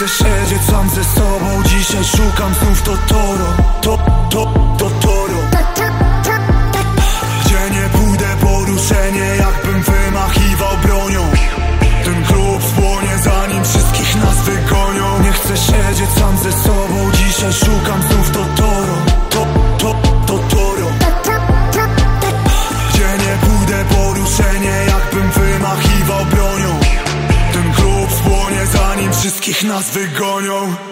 chcę siedzieć sam ze sobą. Dzisiaj szukam znów Totoro. Totoro. Gdzie nie pójdę, poruszenie, jakbym wymachiwał bronią. Ten klub spłonie, zanim wszystkich nas wygonią. Nie chcę siedzieć sam ze sobą. Dzisiaj szukam znów Totoro. Totoro. Gdzie nie pójdę, poruszenie, jakbym wymachiwał bronią. Ten klub spłonie, zanim wszystkich nas wygonią.